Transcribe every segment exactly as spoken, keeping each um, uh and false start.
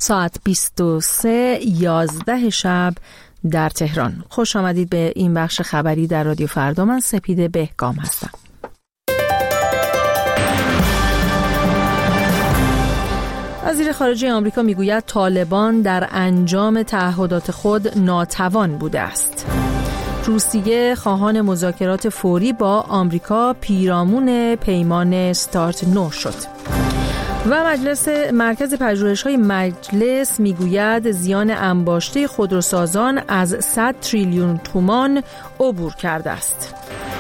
ساعت بیست و سه یازده شب در تهران. خوش آمدید به این بخش خبری در رادیو فردا. من سپیده بهگام هستم. وزیر خارجه آمریکا میگوید طالبان در انجام تعهدات خود ناتوان بوده است. روسیه خواهان مذاکرات فوری با آمریکا پیرامون پیمان استارت نو شد. و مجلس مرکز پژوهش‌های مجلس میگوید زیان انباشته خودروسازان از صد تریلیون تومان عبور کرده است.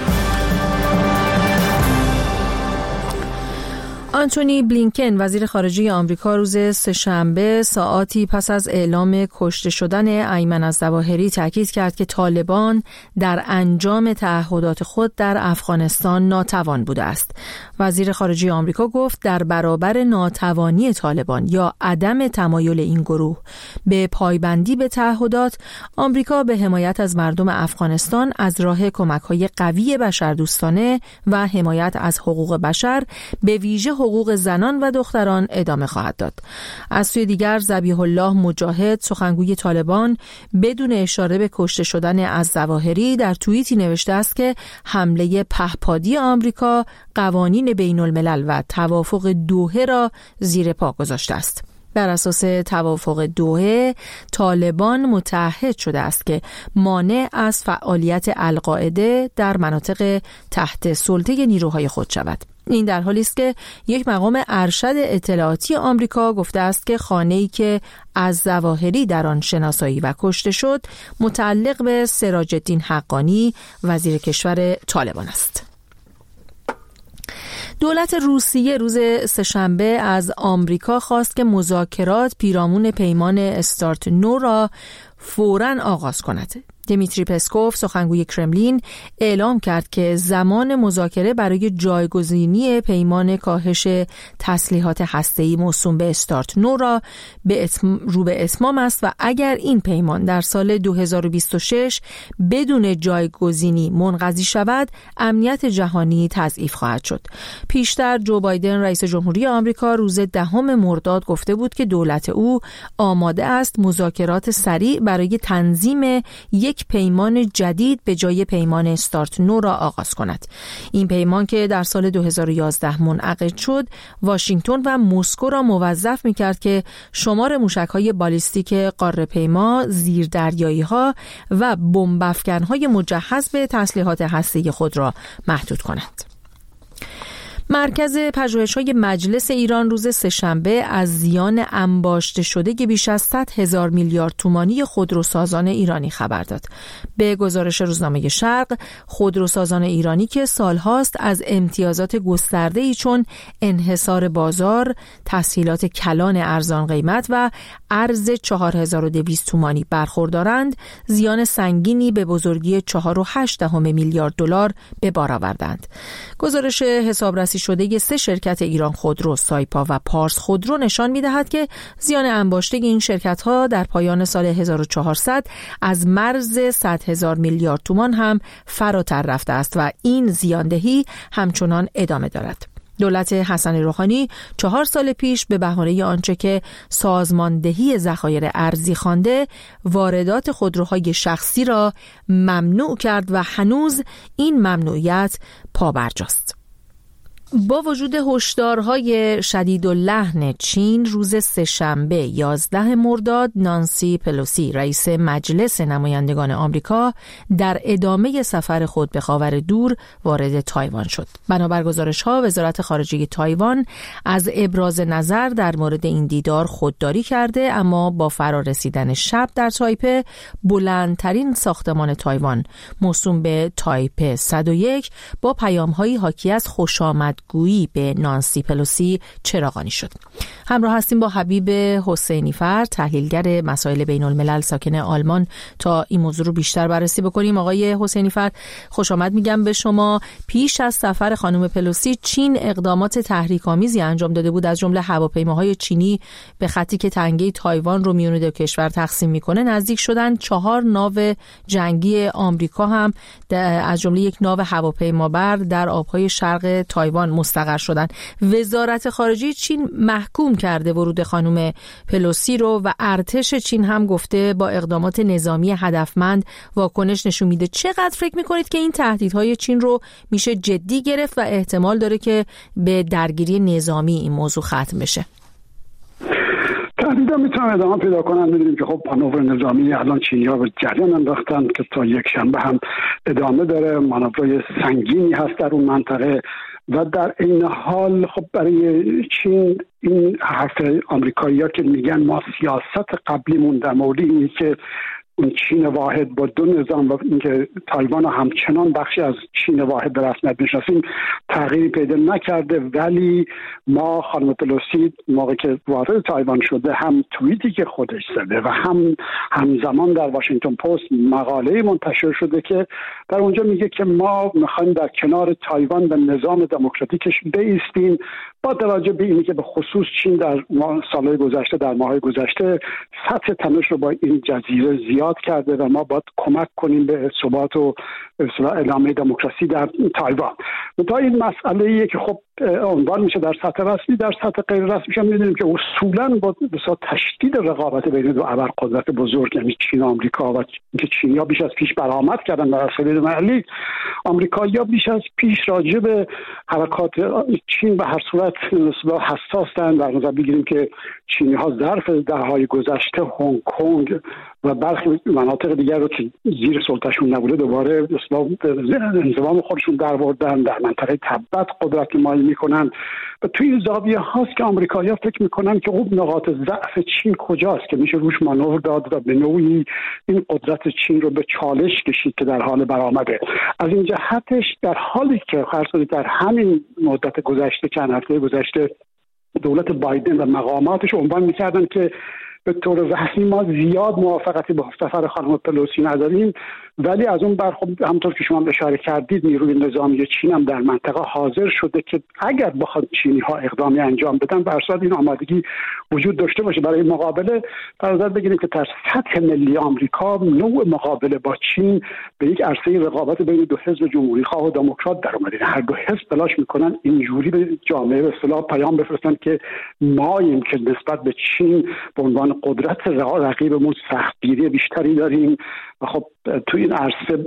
آنتونی بلینکن وزیر خارجه آمریکا روز سه‌شنبه ساعاتی پس از اعلام کشته شدن ایمن الظواهری تاکید کرد که طالبان در انجام تعهدات خود در افغانستان ناتوان بوده است. وزیر خارجه آمریکا گفت در برابر ناتوانی طالبان یا عدم تمایل این گروه به پایبندی به تعهدات، آمریکا به حمایت از مردم افغانستان از راه کمک‌های قوی بشردوستانه و حمایت از حقوق بشر به ویژه حقوق زنان و دختران ادامه خواهد داد. از سوی دیگر ذبیح الله مجاهد سخنگوی طالبان بدون اشاره به کشته شدن الظواهری در توییتی نوشته است که حمله پهپادی آمریکا قوانین بین الملل و توافق دوحه را زیر پا گذاشته است. بر اساس توافق دوحه طالبان متعهد شده است که مانع از فعالیت القاعده در مناطق تحت سلطه نیروهای خود شود. این در حالی است که یک مقام ارشد اطلاعاتی آمریکا گفته است که خانه‌ای که الظواهری در آن شناسایی و کشته شد متعلق به سراج الدین حقانی وزیر کشور طالبان است. دولت روسیه روز سه‌شنبه از آمریکا خواست که مذاکرات پیرامون پیمان استارت نو را فوراً آغاز کند. دیمیتری پسکوف سخنگوی کرملین اعلام کرد که زمان مذاکره برای جایگزینی پیمان کاهش تسلیحات هسته‌ای موسوم به استارت نو را به اتم... رو به اتمام است و اگر این پیمان در سال دو هزار و بیست و شش بدون جایگزینی منقضی شود، امنیت جهانی تضعیف خواهد شد. پیشتر جو بایدن رئیس جمهوری آمریکا روز دهم مرداد گفته بود که دولت او آماده است مذاکرات سریع برای تنظیم یک پیمان جدید به جای پیمان استارت نو را آغاز کند. این پیمان که در سال دو هزار و یازده منعقد شد، واشنگتن و مسکو را موظف می‌کرد که شمار موشک‌های بالیستیک قاره‌پیما، زیردریایی‌ها و بمب‌افکن‌های مجهز به تسلیحات هسته‌ای خود را محدود کنند. مرکز پژوهش‌های مجلس ایران روز سه‌شنبه از زیان انباشته شده بیش از صد هزار میلیارد تومانی خودروسازان ایرانی خبر داد. به گزارش روزنامه شرق، خودروسازان ایرانی که سالهاست از امتیازات گسترده‌ای چون انحصار بازار، تسهیلات کلان ارزان قیمت و ارز چهار هزار و دویست تومانی برخوردارند، زیان سنگینی به بزرگی چهار و هشت دهم میلیارد دلار به بار آوردند. گزارش حسابرسی شده سه شرکت ایران خودرو، سایپا و پارس خودرو نشان می‌دهد که زیان انباشته این شرکت‌ها در پایان سال هزار و چهارصد از مرز صد هزار میلیارد تومان هم فراتر رفته است و این زیاندهی همچنان ادامه دارد. دولت حسن روحانی چهار سال پیش به بهانه آنچه که سازماندهی ذخایر ارزی خوانده، واردات خودروهای شخصی را ممنوع کرد و هنوز این ممنوعیت پابرجاست. با وجود هشدارهای شدیداللحن چین، روز سه‌شنبه یازده مرداد نانسی پلوسی رئیس مجلس نمایندگان آمریکا در ادامه سفر خود به خاور دور وارد تایوان شد. بنابر گزارش‌ها وزارت خارجه تایوان از ابراز نظر در مورد این دیدار خودداری کرده، اما با فرارسیدن شب در تایپه، بلندترین ساختمان تایوان موسوم به تایپه صد و یک با پیام‌هایی حاکی از خوشامد گویی به نانسی پلوسی چراغانی شد. همراه هستیم با حبیب حسینی فر، تحلیلگر مسائل بین الملل ساکن آلمان، تا این موضوع رو بیشتر بررسی بکنیم. آقای حسینی فر، خوش آمد میگم به شما. پیش از سفر خانم پلوسی، چین اقدامات تحریک‌آمیزی انجام داده بود، از جمله هواپیماهای چینی به خطی که تنگه تایوان رو میون دو کشور تقسیم میکنه نزدیک شدن. چهار ناو جنگی آمریکا هم از جمله یک ناو هواپیمابر در آبهای شرق تایوان تایوان مستقر شدن. وزارت خارجه چین محکوم کرده ورود خانم پلوسی رو و ارتش چین هم گفته با اقدامات نظامی هدفمند واکنش نشون میده. چقدر فکر میکنید که این تهدیدهای چین رو میشه جدی گرفت و احتمال داره که به درگیری نظامی این موضوع ختم بشه؟ تهدیدها میتونن ادامه پیدا کنن. میدونیم که خب مانور نظامی الان چینی‌ها به جریان انداختن که تا یک شنبه هم ادامه داره. مانورهای سنگینی هست در اون منطقه و در این حال خب برای چین این حرف آمریکایی‌ها که میگن ما سیاست قبلیمون در مورد اینی که اون چین واحد با دو نظام و اینکه تایوان همچنان بخشی از چین واحد به رسمیت میشناسیم تغییری پیدا نکرده، ولی ما خانم پلوسی موقعی که وارد تایوان شده هم توییتی که خودش زده و هم همزمان در واشنگتن پست مقاله منتشر شده که در اونجا میگه که ما میخوایم در کنار تایوان به نظام دموکراتیکش بایستیم، با توجه به اینکه به خصوص چین در سالهای گذشته در ماه‌های گذشته سطح تنش رو با این جزیره زیاد کرده و ما باید کمک کنیم به ثبات و ادامه دموکراسی در تایوان. تا این مسئله‌ایه که خب عنوان میشه در سطح رسمی، در سطح غیر رسمی هم می‌دونیم که اصولاً با بسیار تشدید رقابت بین دو ابرقدرت بزرگ یعنی چین و آمریکا و اینکه چینی‌ها بیش از پیش برآمد کردن در عرصه بین‌المللی، آمریکایی‌ها بیش از پیش راجع به حرکات چین به هر صورت حساس‌اند. در نظر بگیریم که چینی‌ها ظرف دهه‌های گذشته هنگ کنگ و برخی مناطق دیگر رو که زیر سلطه‌شون نبوده دوباره انضمام خودشون درآوردن، در منطقه تبت قدرت نمایی میکنن و توی این زاویه هاست که آمریکایی‌ها فکر میکنن که خب نقاط ضعف چین کجاست که میشه روش مانور داد و به نوعی این قدرت چین رو به چالش کشید که در حال برآمده. از این جهتش در حالی که خاصه در همین مدت گذشته چند هفته گذشته دولت بایدن و مقاماتش عنوان میکردن که به طور رسمی ما زیاد موافقتی با سفر خانم پلوسی نداریم، ولی از اون بر خب همونطور که شما اشاره کردید نیروی نظامی چین هم در منطقه حاضر شده که اگر بخواد چینی ها اقدامی انجام بدن بر اساس این آمادگی وجود داشته باشه برای مقابله. در نظر بگیریم که در سطح ملی آمریکا نوع مقابله با چین به یک عرصه رقابت بین دو حزب جمهوری خواه و دموکرات در اومده. هر دو حزب تلاش میکنن اینجوری به جامعه به اصطلاح پیام بفرستن که ماییم که نسبت به چین به عنوان قدرت رقیبمون سختگیری بیشتری داریم و خب تو این عرصه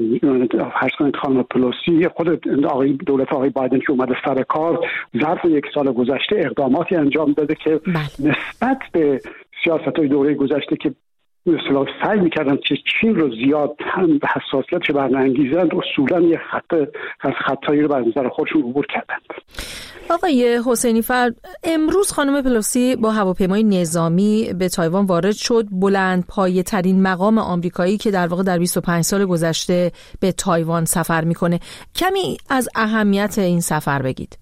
فرض کنید خانم پلوسی خود آقای دولت آقای بایدن که اومده سر کار ظرف یک سال گذشته اقداماتی انجام داده که بله. نسبت به سیاست‌های دوره گذشته که مثلا سعی می‌کردن که چین رو زیاد هم به حساسیتش برنگیزند اصولاً یه خط از خطایی رو بر نظر خودشون عبور کردند. آقای حسینی فرد، امروز خانم پلوسی با هواپیمای نظامی به تایوان وارد شد، بلند پایه ترین مقام آمریکایی که در واقع در بیست و پنج سال گذشته به تایوان سفر میکنه. کمی از اهمیت این سفر بگید.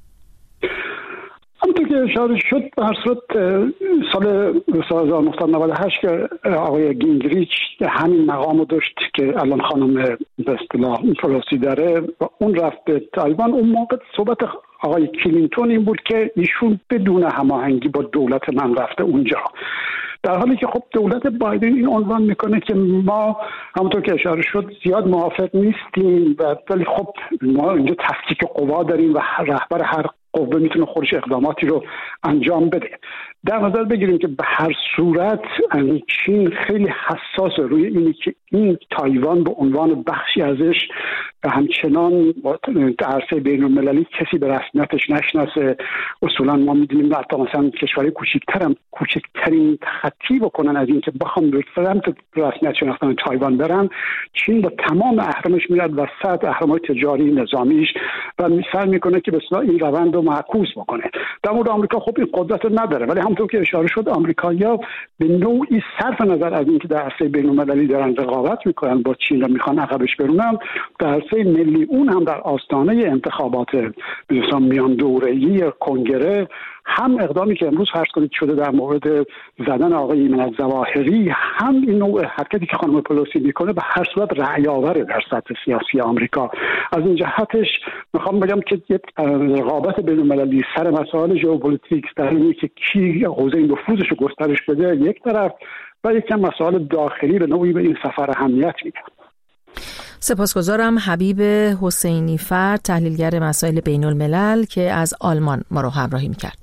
همونطور که اشاره شد به هر صورت سال هزار و نهصد و نود و هشت که آقای گینگریچ همین مقام رو داشت که الان خانم به اصطلاح پلوسی داره و اون رفت به تایوان، اون موقع صحبت آقای کلینتون این بود که ایشون بدون هماهنگی با دولت من رفته اونجا، در حالی که خب دولت بایدن این عنوان میکنه که ما همونطور که اشاره شد زیاد موافق نیستیم و ولی خب ما اینجا تفکیک قوا داریم و رهبر هر قوه میتونه خودش اقداماتی رو انجام بده. در نظر بگیریم که به هر صورت چین خیلی حساس روی اینی که این تایوان به عنوان بخشی ازش همچنان در عرصه بین المللی کسی به رسمیتش نشناسه. اصولا ما میدونیم حتی مثلا کشورهای کوچکتر هم کوچکترین خطی بکنن از این که بخوام به سمت رسمیت شناختن تایوان برن، چین با تمام اهرامش میاد وسط، اهرام‌های تجاری نظامیش و سعی میکنه که به اصطلاح این روند رو معکوس بکنه. در مورد آمریکا خب این قدرت نداره، ولی همونطور که اشاره شد آمریکایی‌ها به نوعی صرف نظر از اینکه در عرصه بین‌المللی دارن رقابت میکنن با چین و میخوان عقبش برونن، در عرصه ملی اون هم در آستانه انتخابات مثلا میان دوره‌ای کنگره هم اقدامی که امروز فرض کنید شده در مورد زدن آقای ایمن الظواهری، هم این نوع حرکتی که خانم پلوسی میکنه به هر صورت رأی آوره در سطح سیاسی آمریکا. از این جهتش میخوام بگم که یک رقابت بین‌المللی سر مسائل ژئوپلیتیک در اینی که کی حوزه نفوذش رو گسترش بده یک طرف و یک مسائل داخلی به نوعی به این سفر اهمیت میده. سپاسگزارم حبیب حسینی فرد، تحلیلگر مسائل بین الملل که از آلمان ما رو همراهی می‌کرد.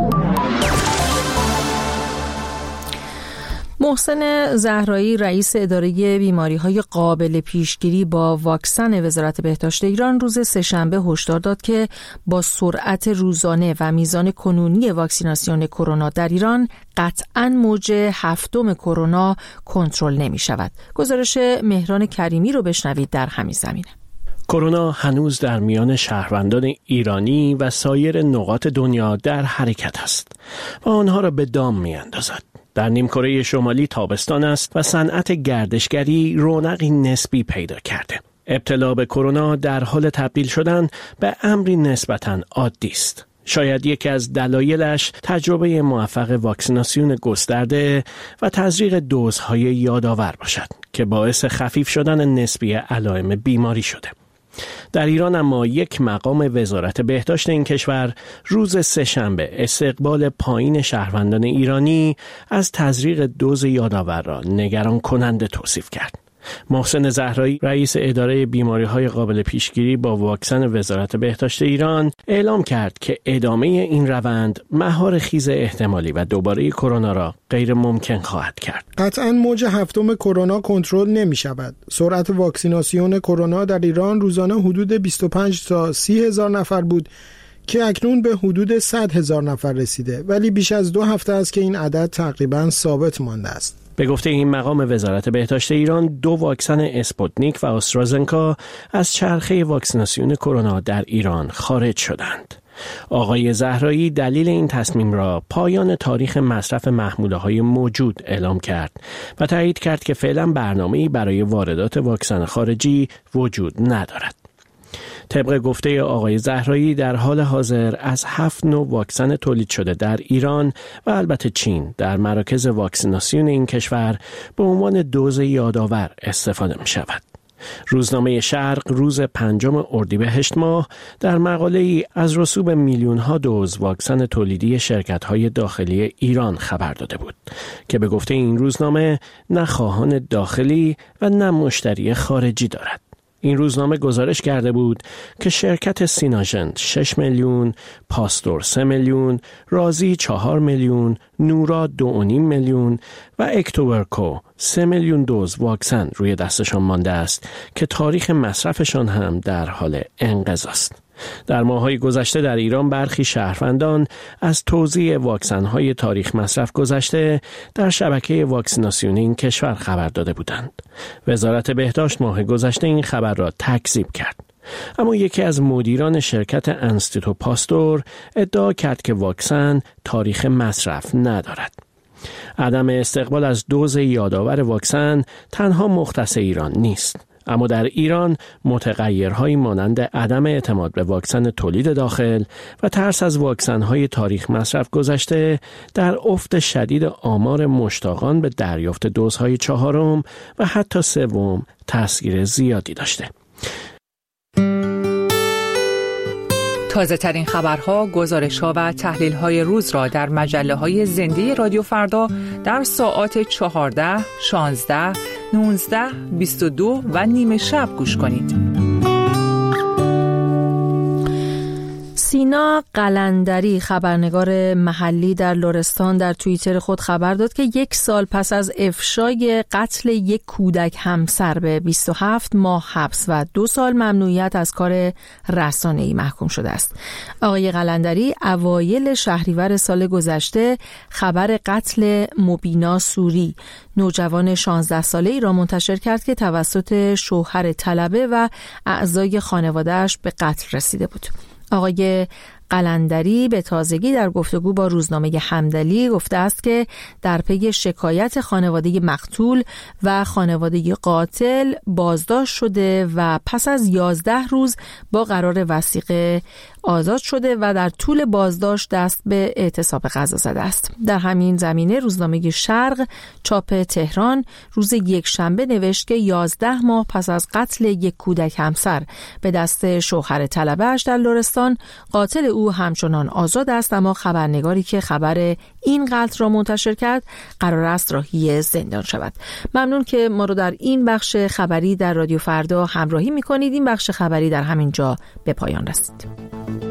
محسن زهرایی، رئیس اداره بیماری‌های قابل پیشگیری با واکسن وزارت بهداشت ایران، روز سه‌شنبه هشدار داد که با سرعت روزانه و میزان کنونی واکسیناسیون کرونا در ایران قطعاً موج هفتم کرونا کنترل نمی‌شود. گزارش مهران کریمی رو بشنوید در همین زمینه. کرونا هنوز در میان شهروندان ایرانی و سایر نقاط دنیا در حرکت است و آنها را به دام می‌اندازد. در نیمکره شمالی تابستان است و صنعت گردشگری رونقی نسبی پیدا کرده. ابتلا به کرونا در حال تبدیل شدن به امری نسبتاً عادی است. شاید یکی از دلایلش تجربه موفق واکسیناسیون گسترده و تزریق دوزهای یادآور باشد که باعث خفیف شدن نسبی علائم بیماری شده. در ایران اما یک مقام وزارت بهداشت این کشور روز سه‌شنبه استقبال پایین شهروندان ایرانی از تزریق دوز یادآور را نگران کننده توصیف کرد. محسن زهرایی، رئیس اداره بیماری‌های قابل پیشگیری با واکسن وزارت بهداشت ایران، اعلام کرد که ادامه این روند مهار خیز احتمالی و دوباره کرونا را غیر ممکن خواهد کرد. قطعاً موج هفتم کرونا کنترل نمی شود. سرعت واکسیناسیون کرونا در ایران روزانه حدود بیست و پنج تا سی هزار نفر بود که اکنون به حدود صد هزار نفر رسیده، ولی بیش از دو هفته است که این عدد تقریباً ثابت مانده است. به گفته این مقام وزارت بهداشت ایران، دو واکسن اسپوتنیک و آسترازنکا از چرخه واکسیناسیون کرونا در ایران خارج شدند. آقای زهرایی دلیل این تصمیم را پایان تاریخ مصرف محموله‌های موجود اعلام کرد و تایید کرد که فعلا برنامه‌ای برای واردات واکسن خارجی وجود ندارد. طبق گفته آقای زهرایی، در حال حاضر از هفت نوع واکسن تولید شده در ایران و البته چین در مراکز واکسیناسیون این کشور به عنوان دوز یادآور استفاده می شود. روزنامه شرق روز پنجم اردیبهشت ماه در مقاله‌ای از رسوب میلیون‌ها دوز واکسن تولیدی شرکت‌های داخلی ایران خبر داده بود که به گفته این روزنامه نه خواهان داخلی و نه مشتری خارجی دارد. این روزنامه گزارش کرده بود که شرکت سیناژنت شش میلیون، پاستور سه میلیون، رازی چهار میلیون، نورا دو و نیم میلیون و اکتوورکو سه میلیون دوز واکسن روی دستشان مانده است که تاریخ مصرفشان هم در حال انقضا است. در ماه‌های گذشته در ایران برخی شهروندان از توزیع واکسن‌های تاریخ مصرف گذشته در شبکه واکسیناسیونی این کشور خبر داده بودند. وزارت بهداشت ماه گذشته این خبر را تکذیب کرد. اما یکی از مدیران شرکت انستیتو پاستور ادعا کرد که واکسن تاریخ مصرف ندارد. عدم استقبال از دوز یادآور واکسن تنها مختص ایران نیست. اما در ایران متغیرهایی مانند عدم اعتماد به واکسن تولید داخل و ترس از واکسن‌های تاریخ مصرف گذشته در افت شدید آمار مشتاقان به دریافت دوزهای چهارم و حتی سوم تاثیر زیادی داشته. تازه ترین خبرها، گزارش‌ها و تحلیل‌های روز را در مجله‌های زنده رادیو فردا در ساعات چهارده، شانزده، نوزده، بیست و دو و نیمه شب گوش کنید. سینا قلندری، خبرنگار محلی در لرستان، در توییتر خود خبر داد که یک سال پس از افشای قتل یک کودک همسر به بیست و هفت ماه حبس و دو سال ممنوعیت از کار رسانه‌ای محکوم شده است. آقای قلندری اوایل شهریور سال گذشته خبر قتل مبینا سوری، نوجوان شانزده ساله‌ای را منتشر کرد که توسط شوهر طلبه و اعضای خانواده‌اش به قتل رسیده بود. آقای قلندری به تازگی در گفتگو با روزنامه همدلی گفته است که در پی شکایت خانواده مقتول و خانواده قاتل بازداشت شده و پس از یازده روز با قرار وثیقه آزاد شده و در طول بازداشت دست به اعتصاب قضا زده است. در همین زمینه روزنامه شرق چاپ تهران روز یکشنبه نوشت که یازده ماه پس از قتل یک کودک همسر به دست شوهر طلبه‌اش در لرستان، قاتل او همچنان آزاد است، اما خبرنگاری که خبر این قتل را منتشر کرد قرار است راهی زندان شود. ممنون که ما رو در این بخش خبری در رادیو فردا همراهی می‌کنید. این بخش خبری در همین جا به پایان رسید.